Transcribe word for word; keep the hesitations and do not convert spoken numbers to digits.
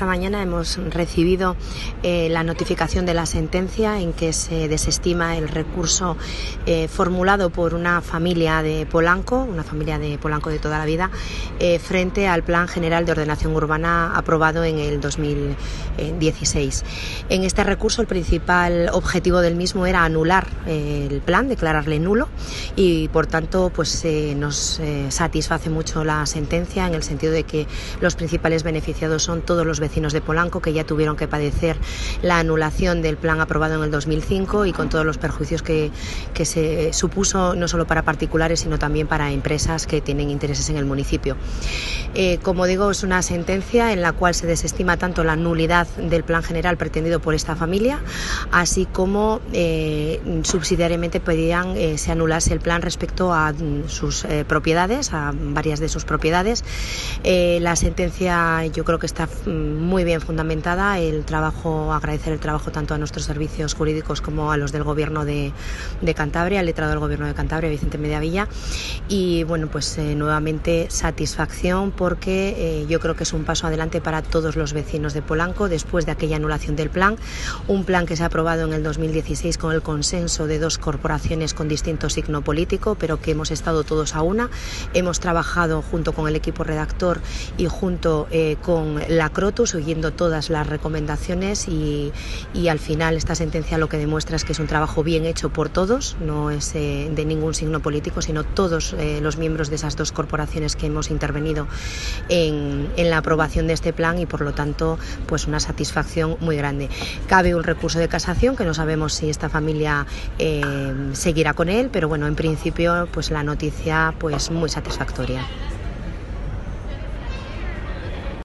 esta mañana hemos recibido eh, la notificación de la sentencia en que se desestima el recurso eh, formulado por una familia de Polanco, una familia de Polanco de toda la vida, eh, frente al Plan General de Ordenación Urbana aprobado en el dos mil dieciséis. En este recurso el principal objetivo del mismo era anular eh, el plan, declararle nulo, y por tanto pues eh, nos eh, satisface mucho la sentencia en el sentido de que los principales beneficiados son todos los vecinos de Polanco, que ya tuvieron que padecer la anulación del plan aprobado en el dos mil cinco y con todos los perjuicios que, que se supuso no solo para particulares sino también para empresas que tienen intereses en el municipio. Eh, como digo, es una sentencia en la cual se desestima tanto la nulidad del plan general pretendido por esta familia, así como eh, subsidiariamente pedían eh, se anulase el plan respecto a sus eh, propiedades, a varias de sus propiedades. Eh, la sentencia yo creo que está muy bien fundamentada. El trabajo, agradecer el trabajo tanto a nuestros servicios jurídicos como a los del Gobierno de, de Cantabria, al letrado del Gobierno de Cantabria, Vicente Mediavilla, y bueno, pues eh, nuevamente satisfacción porque eh, yo creo que es un paso adelante para todos los vecinos de Polanco después de aquella anulación del plan, un plan que se ha aprobado en el dos mil dieciséis con el consenso de dos corporaciones con distinto signo político, pero que hemos estado todos a una, hemos trabajado junto con el equipo redactor y junto eh, con la Crotus, siguiendo todas las recomendaciones, y, y al final esta sentencia lo que demuestra es que es un trabajo bien hecho por todos, no es eh, de ningún signo político, sino todos eh, los miembros de esas dos corporaciones que hemos intervenido en, en la aprobación de este plan, y por lo tanto pues una satisfacción muy grande. Cabe un recurso de casación que no sabemos si esta familia eh, seguirá con él, pero bueno, en principio pues la noticia pues muy satisfactoria.